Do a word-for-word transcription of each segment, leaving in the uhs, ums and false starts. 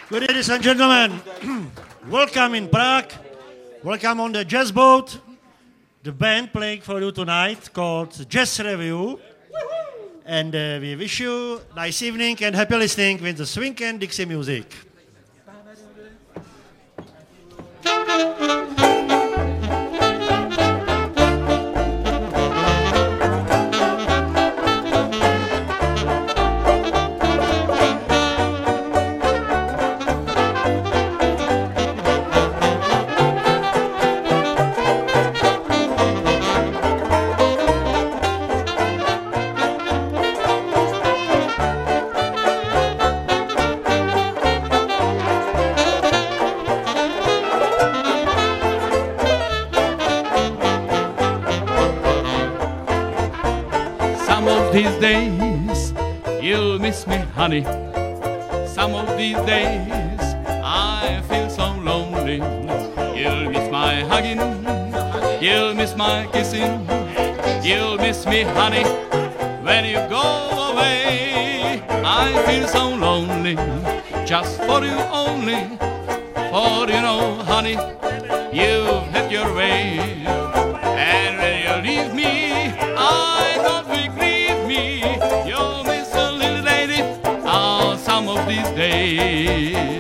Good day, ladies and gentlemen. Welcome in Prague. Welcome on the jazz boat. The band playing for you tonight called Jazz Review. And uh, we wish you nice evening and happy listening with the swing and Dixie music. These days, you'll miss me, honey. Some of these days, I feel so lonely. You'll miss my hugging, you'll miss my kissing, you'll miss me, honey, when you go away. I feel so lonely, just for you only. For you know, honey, you've had your way. And when you leave me, I don't regret. You'll miss a little lady, oh, some of these days.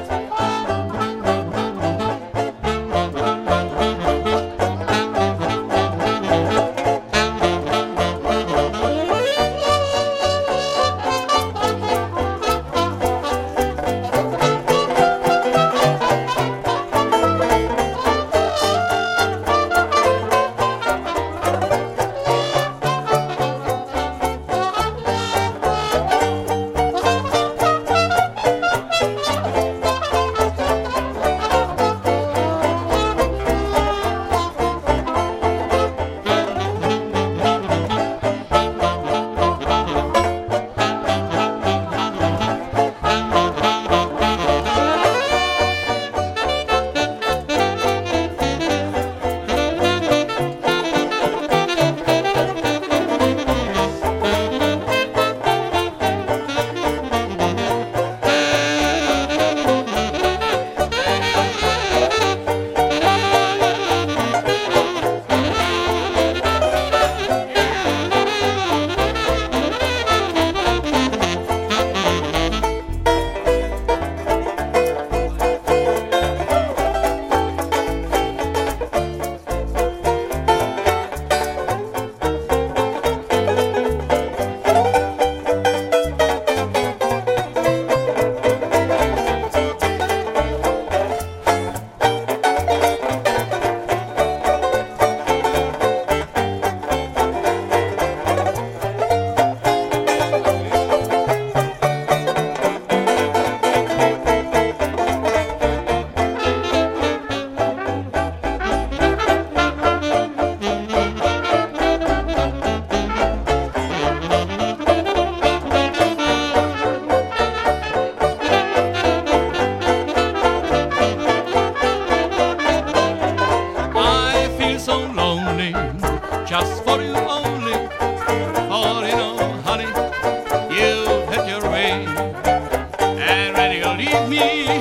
Just for you only, for you know, honey, you've had your way. And when you leave me,